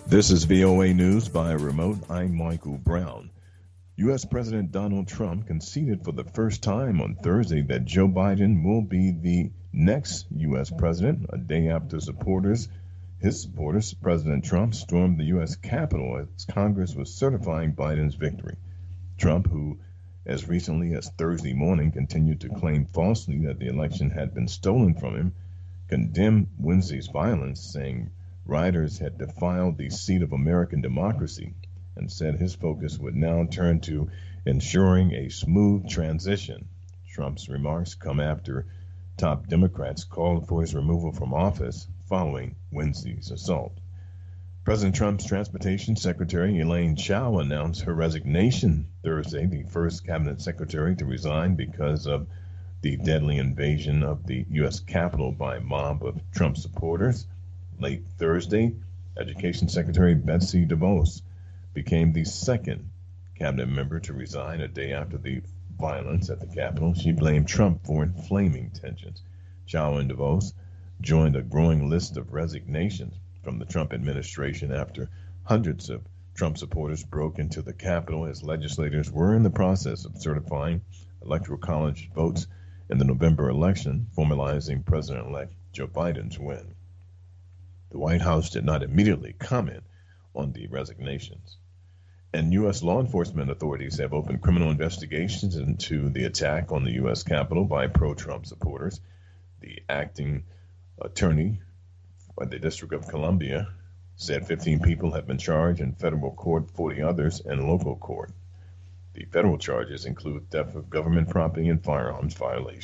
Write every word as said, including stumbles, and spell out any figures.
This is V O A News by remote. I'm Michael Brown. U S. President Donald Trump conceded for the first time on Thursday that Joe Biden will be the next U S president, a day after supporters, his supporters, President Trump, stormed the U S. Capitol as Congress was certifying Biden's victory. Trump, who as recently as Thursday morning continued to claim falsely that the election had been stolen from him, condemned Wednesday's violence, saying rioters had defiled the seat of American democracy, and said his focus would now turn to ensuring a smooth transition. Trump's remarks come after top Democrats called for his removal from office following Wednesday's assault. President Trump's Transportation Secretary Elaine Chao announced her resignation Thursday, the first cabinet secretary to resign because of the deadly invasion of the U S. Capitol by a mob of Trump supporters. Late Thursday, Education Secretary Betsy DeVos became the second cabinet member to resign a day after the violence at the Capitol. She blamed Trump for inflaming tensions. Chao and DeVos joined a growing list of resignations from the Trump administration after hundreds of Trump supporters broke into the Capitol as legislators were in the process of certifying Electoral College votes in the November election, formalizing President-elect Joe Biden's win. The White House did not immediately comment on the resignations. And U S law enforcement authorities have opened criminal investigations into the attack on the U S. Capitol by pro-Trump supporters. The acting attorney for the District of Columbia said fifteen people have been charged in federal court, forty others in local court. The federal charges include theft of government property and firearms violations.